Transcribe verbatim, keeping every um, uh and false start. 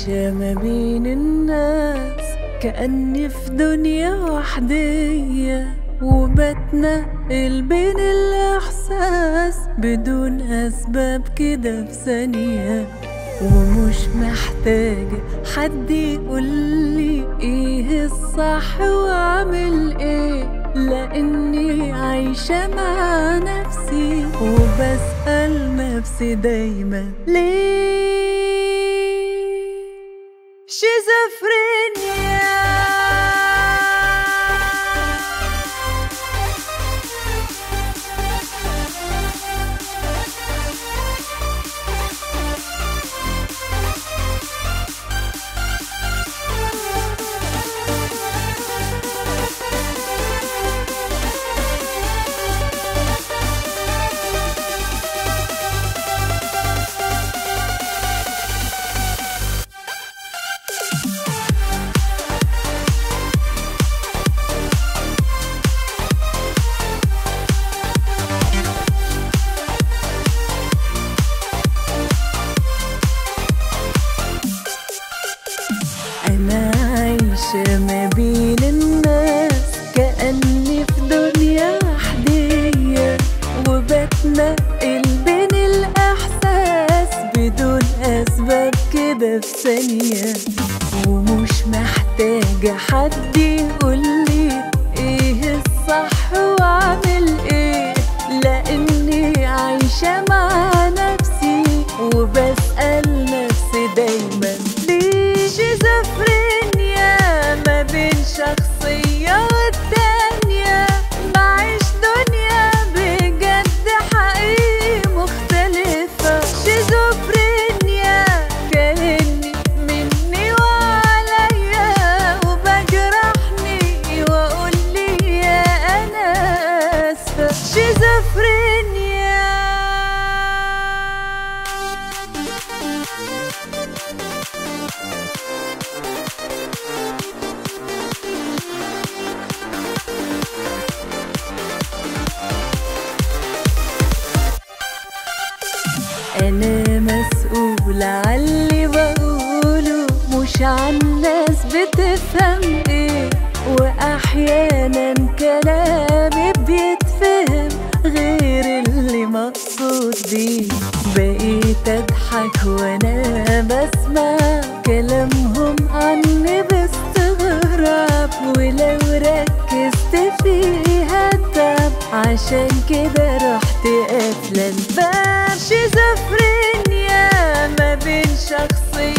عايشة ما بين الناس كأني في دنيا وحدية، وبتنقل بين الإحساس بدون أسباب كده في ثانية، ومش محتاجة حد يقولي ايه الصح واعمل ايه، لاني عايشة مع نفسي وبسأل نفسي دايما ليه شيزوفرينيا. أنا عايشة ما بين الناس كأني في دنيا وحدية، وبتنقل بين الإحساس بدون أسباب كده في ثانية، ومش محتاجة حد يقولي إيه الصح وأعمل إيه، لأني عايشة مع نفسي وبسأل نفسي دايما ليه شيزوفرينيا ما بين شخصية والتانية، بعيش دنيا بجد حقيقي مختلفة. شيزوفرينيا كأني مني وعليا، وبجرحني وأقولي يا أنا آسفة. شيزوفرينيا أنا مسؤولة عاللي بقوله، مش عالناس بتفهم ايه، وأحيانا كلامي بيتفهم غير اللي مقصود بيه. بقيت أضحك وأنا بسمع كلامهم عني باستغراب، ولو ركزت فيها التعب، عشان كده رحت قافلة الباب. شيزوفرينيا ما بين شخصية